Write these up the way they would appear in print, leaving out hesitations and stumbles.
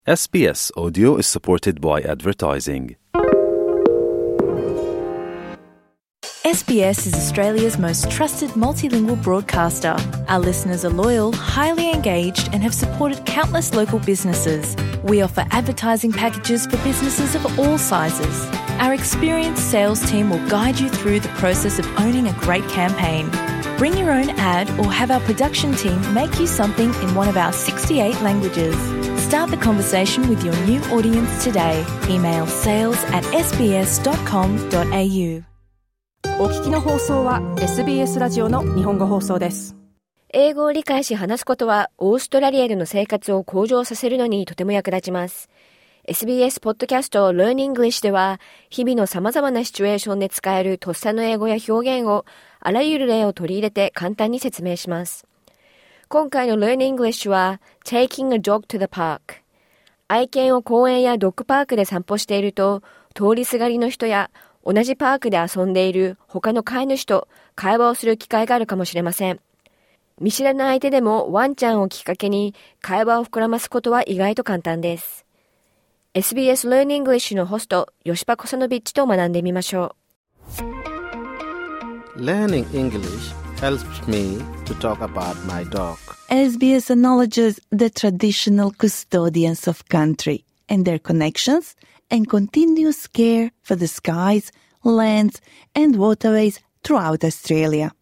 SBS Audio is supported by advertising. SBS is Australia's most trusted multilingual broadcaster. Our listeners are loyal, highly engaged, and have supported countless local businesses. We offer advertising packages for businesses of all sizes. Our experienced sales team will guide you through the process of owning a great campaign. Bring your own ad or have our production team make you something in one of our 68 languages. Start the conversation with your new audience today. Email sales@sbs.com.au。 お聞きの放送は SBS ラジオの日本語放送です。 英語を理解し話すことはオーストラリアでの生活を向上させるのにとても役立ちます。SBS ポッドキャスト Learn English では日々の様々なシチュエーションで使えるとっさの英語や表現をあらゆる例を取り入れて簡単に説明します。今回の Learn English は Taking a dog to the park。愛犬を公園やドッグパークで散歩していると通りすがりの人や同じパークで遊んでいる他の飼い主と会話をする機会があるかもしれません。見知らない相手でもワンちゃんをきっかけに会話を膨らますことは意外と簡単です。SBS Learn English のホスト、吉パコサノビッチと学んでみましょう。 Learning English helps me to talk about my dog. SBS acknowledges the traditional custodians of country and their connections and continuous care for the skies, lands, and waterways throughout Australia.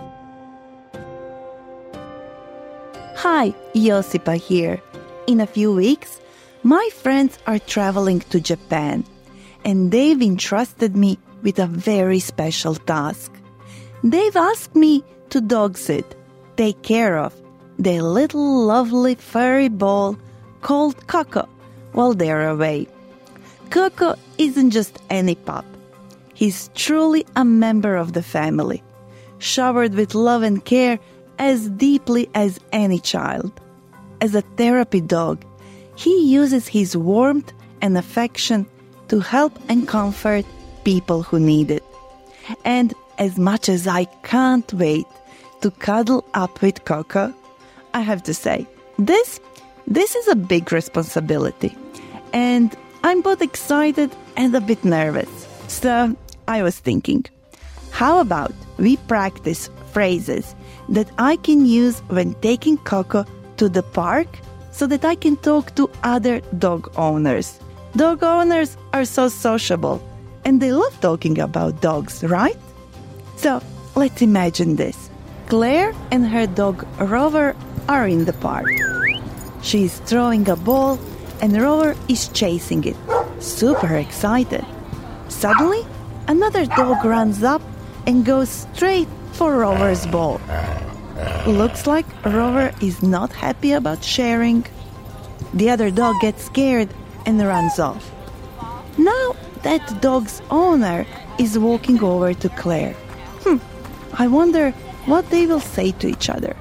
Hi, Josipa here. In a few weeks, my friends are traveling to Japan, and they've entrusted me with a very special task. They've asked me to dog sit, take care of their little lovely furry ball called Coco while they're away. Coco isn't just any pup. He's truly a member of the family, showered with love and care as deeply as any child. As a therapy dog, he uses his warmth and affection to help and comfort people who need it. And as much as I can't wait to cuddle up with Coco, I have to say, this is a big responsibility. And I'm both excited and a bit nervous. So I was thinking, how about we practice phrases that I can use when taking Coco to the park so that I can talk to other dog owners. Dog owners are so sociable and they love talking about dogs, right? So let's imagine this. Claire and her dog Rover are in the park. She's throwing a ball and Rover is chasing it, super excited. Suddenly, another dog runs up and goes straight for Rover's ball. Looks like Rover is not happy about sharing. The other dog gets scared and runs off. Now that dog's owner is walking over to Claire. I wonder what they will say to each other.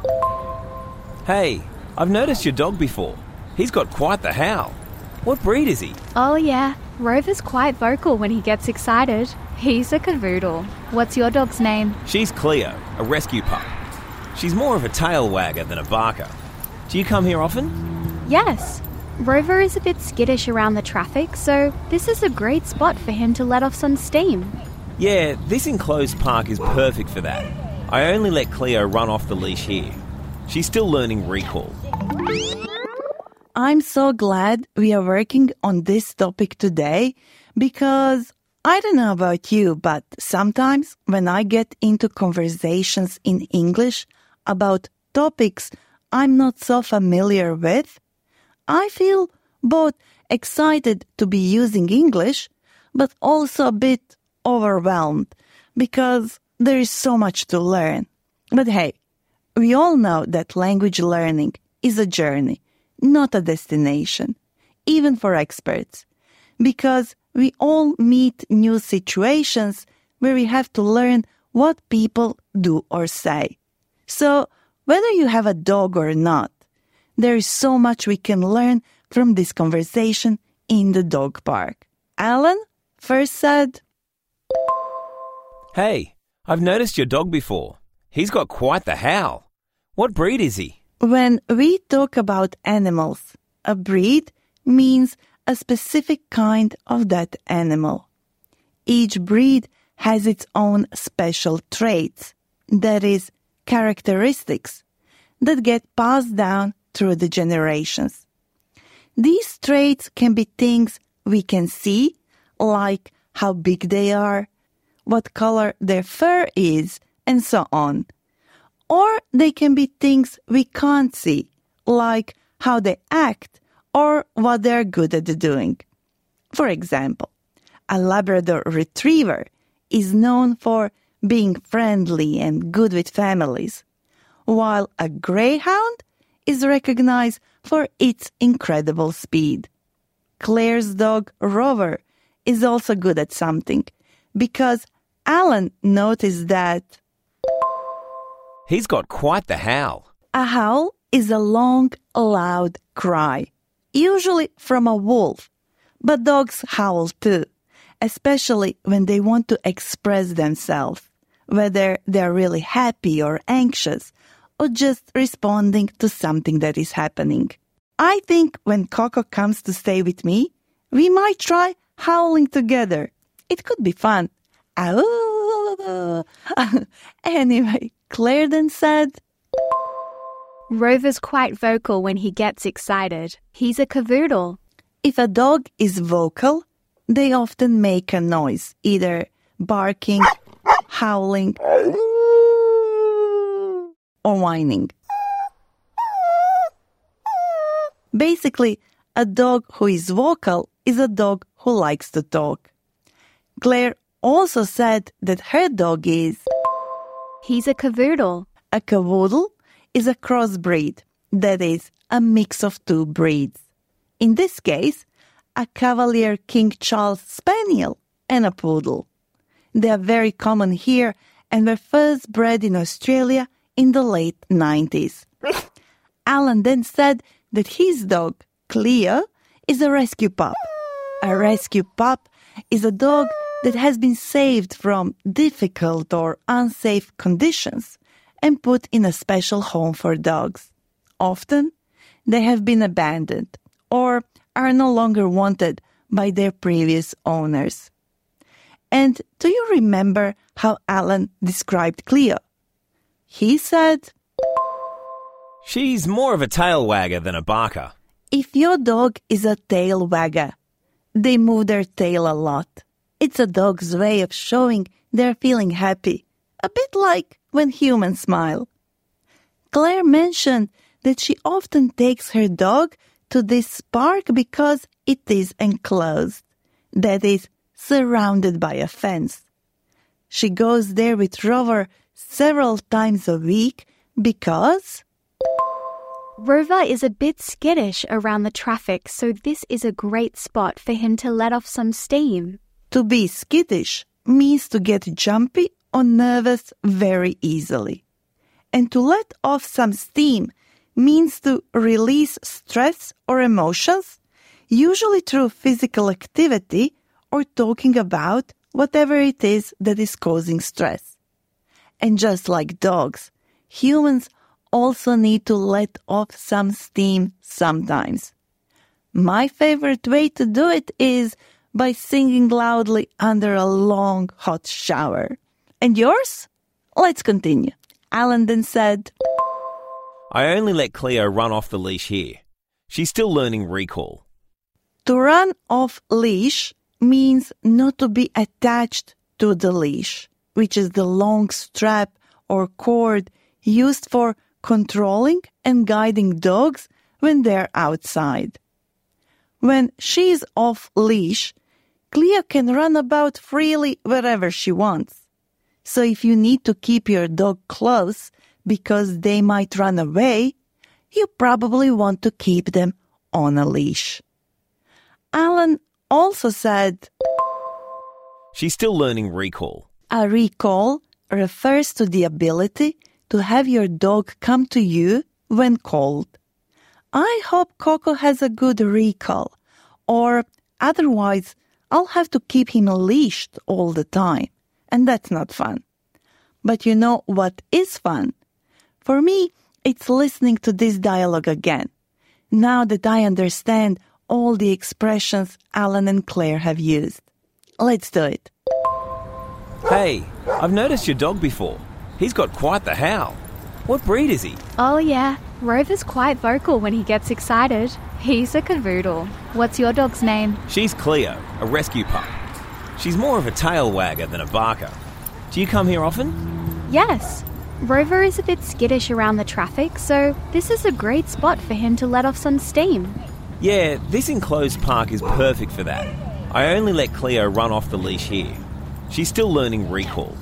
Hey, I've noticed your dog before. He's got quite the howl. What breed is he? Oh yeah, Rover's quite vocal when he gets excited. He's a cavoodle. What's your dog's name? She's Cleo, a rescue pup. She's more of a tail wagger than a barker. Do you come here often? Yes. Rover is a bit skittish around the traffic, so this is a great spot for him to let off some steam. Yeah, this enclosed park is perfect for that. I only let Cleo run off the leash here. She's still learning recall. I'm so glad we are working on this topic today because I don't know about you, but sometimes when I get into conversations in English about topics I'm not so familiar with, I feel both excited to be using English, but also a bit overwhelmed because there is so much to learn. But hey, we all know that language learning is a journey, not a destination, even for experts, because we all meet new situations where we have to learn what people do or say. So, whether you have a dog or not, there is so much we can learn from this conversation in the dog park. Alan first said, Hey, I've noticed your dog before. He's got quite the howl. What breed is he? When we talk about animals, a breed means a specific kind of that animal. Each breed has its own special traits, that is, characteristics, that get passed down through the generations. These traits can be things we can see, like how big they are, what color their fur is, and so on. Or they can be things we can't see, like how they act or what they're good at doing. For example, a Labrador Retriever is known for being friendly and good with families, while a Greyhound is recognized for its incredible speed. Claire's dog Rover is also good at something, because Alan noticed that He's got quite the howl. a howl is a long, loud cry, usually from a wolf. But dogs howl too, especially when they want to express themselves, whether they're really happy or anxious, or just responding to something that is happening. I think when Coco comes to stay with me, we might try howling together. It could be fun. Anyway, Claire then said, Rover's quite vocal when he gets excited. He's a cavoodle. if a dog is vocal, they often make a noise, either barking, howling, or whining. Basically, a dog who is vocal is a dog who likes to talk. Claire also said that her dog is... He's a cavoodle. A cavoodle is a crossbreed, that is, a mix of two breeds. In this case, a Cavalier King Charles Spaniel and a poodle. They are very common here and were first bred in Australia in the late 90s. Alan then said that his dog, Cleo, is a rescue pup. A rescue pup is a dog that has been saved from difficult or unsafe conditions and put in a special home for dogs. Often, they have been abandoned or are no longer wanted by their previous owners. And do you remember how Alan described Cleo? He said, She's more of a tail wagger than a barker. if your dog is a tail wagger, they move their tail a lot. It's a dog's way of showing they're feeling happy, a bit like when humans smile. Claire mentioned that she often takes her dog to this park because it is enclosed, that is, surrounded by a fence. She goes there with Rover several times a week because... Rover is a bit skittish around the traffic, so this is a great spot for him to let off some steam. To be skittish means to get jumpy or nervous very easily. And to let off some steam means to release stress or emotions, usually through physical activity or talking about whatever it is that is causing stress. And just like dogs, humans also need to let off some steam sometimes. My favorite way to do it is by singing loudly under a long, hot shower. And yours? Let's continue. Alan then said, I only let Cleo run off the leash here. She's still learning recall. To run off leash means not to be attached to the leash, which is the long strap or cord used for controlling and guiding dogs when they're outside. When she's off leash, Cleo can run about freely wherever she wants. So if you need to keep your dog close because they might run away, you probably want to keep them on a leash. Alan also said, She's still learning recall. a recall refers to the ability to have your dog come to you when called. I hope Coco has a good recall, or otherwise I'll have to keep him leashed all the time, and that's not fun. But you know what is fun? For me, it's listening to this dialogue again. Now that I understand all the expressions Alan and Claire have used. Let's do it. Hey, I've noticed your dog before. He's got quite the howl. What breed is he? Oh yeah, Rover's quite vocal when he gets excited. He's a cavoodle. What's your dog's name? She's Cleo, a rescue pup. She's more of a tail wagger than a barker. Do you come here often? Yes. Rover is a bit skittish around the traffic, so this is a great spot for him to let off some steam. Yeah, this enclosed park is perfect for that. I only let Cleo run off the leash here. She's still learning recall.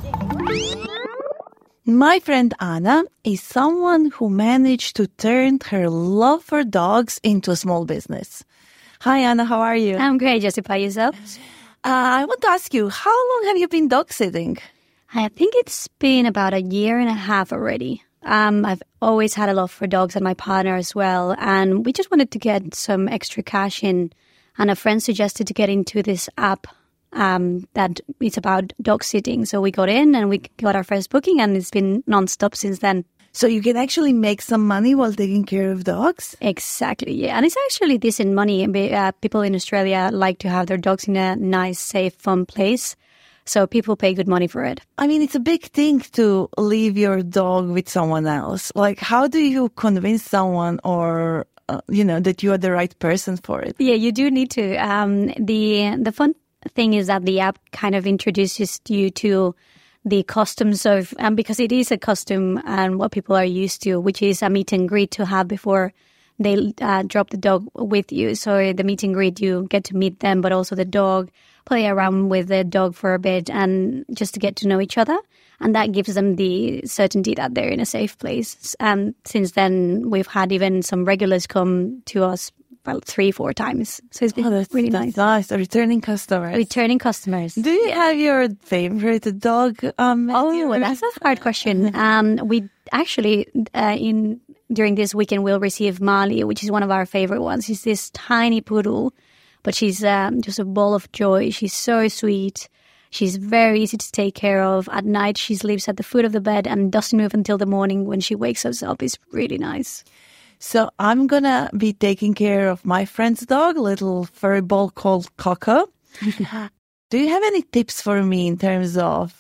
My friend Anna is someone who managed to turn her love for dogs into a small business. Hi Anna, how are you? I'm great, Jessica. Yourself? I want to ask you, how long have you been dog sitting? I think it's been about 1.5 years already. I've always had a love for dogs and my partner as well. And we just wanted to get some extra cash in. And a friend suggested to get into this app that it's about dog sitting. So we got in and we got our first booking and it's been non-stop since then. So you can actually make some money while taking care of dogs? Exactly, yeah. And it's actually decent money. People in Australia like to have their dogs in a nice, safe, fun place. So people pay good money for it. I mean, it's a big thing to leave your dog with someone else. Like, how do you convince someone or, that you are the right person for it? Yeah, you do need to. The fun thing is that the app kind of introduces you to the customs of, because it is a custom and what people are used to, which is a meet and greet to have before they drop the dog with you. So the meet and greet, you get to meet them, but also the dog, play around with the dog for a bit and just to get to know each other. And that gives them the certainty that they're in a safe place. And since then, we've had even some regulars come to us 3-4 times. So it's been really nice. Nice. Returning customers. Returning customers. Do you have your favorite dog? That's a hard question. We actually, during this weekend, we'll receive Mali, which is one of our favorite ones. She's this tiny poodle, but she's just a ball of joy. She's so sweet. She's very easy to take care of. At night, she sleeps at the foot of the bed and doesn't move until the morning when she wakes us up. It's really nice. So I'm going to be taking care of my friend's dog, little furry ball called Coco. Do you have any tips for me in terms of,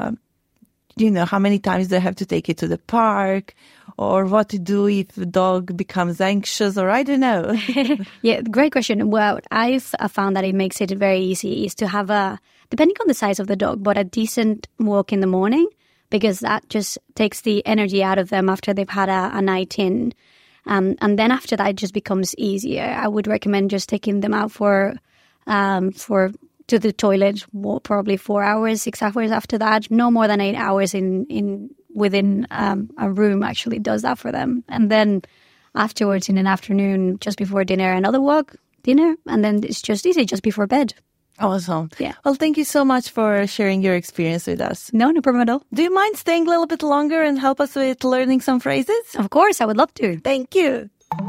how many times do I have to take it to the park or what to do if the dog becomes anxious or I don't know? Yeah, great question. Well, I've found that it makes it very easy is to have depending on the size of the dog, but a decent walk in the morning because that just takes the energy out of them after they've had a night in. And then after that, it just becomes easier. I would recommend just taking them out to the toilet probably 4 hours, 6 hours after that. No more than 8 hours within a room actually does that for them. And then afterwards in an afternoon, just before dinner, another walk, dinner, and then it's just easy, just before bed. Awesome. Yeah. Well, thank you so much for sharing your experience with us. No problem at all. Do you mind staying a little bit longer and help us with learning some phrases? Of course, I would love to. Thank you.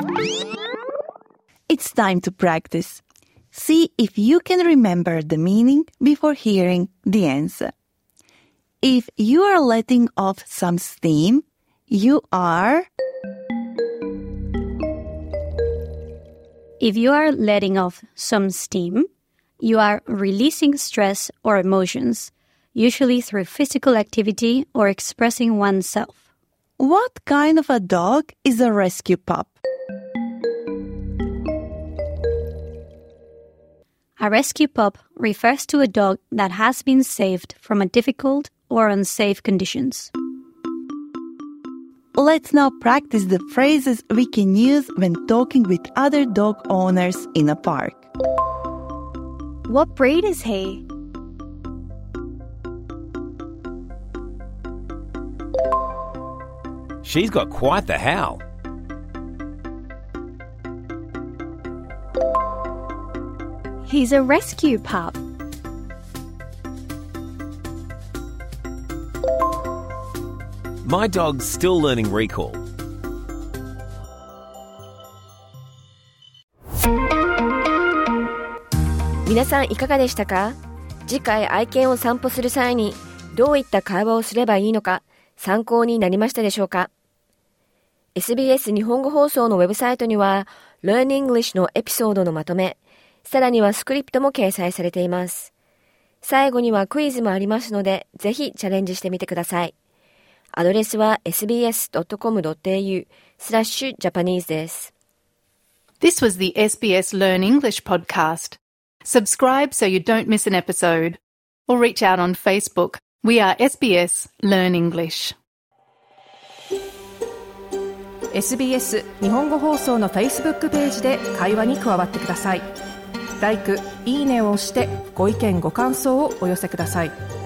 It's time to practice. See if you can remember the meaning before hearing the answer. If you are letting off some steam, you are... If you are letting off some steam, you are releasing stress or emotions, usually through physical activity or expressing oneself. What kind of a dog is a rescue pup? A rescue pup refers to a dog that has been saved from a difficult or unsafe conditions. Let's now practice the phrases we can use when talking with other dog owners in a park. What breed is he? She's got quite the howl. He's a rescue pup. My dog's still learning recall. 皆さんいかがでしたか？次回愛犬を散歩する際にどういった会話をすればいいのか参考になりましたでしょうか？ SBS 日本語放送のウェブサイトには Learn English のエピソードのまとめ、さらにはスクリプトも掲載されています。最後にはクイズもありますので、ぜひチャレンジしてみてください。アドレスは sbs.com.au/Japanese です。 This was the SBS Learn English podcast. Subscribe so you don't miss an episode. Or reach out on Facebook. We are SBS Learn English. SBS 日本語放送の Facebook ページで会話に加わってください。LIKE、いいねを押してご意見ご感想をお寄せください。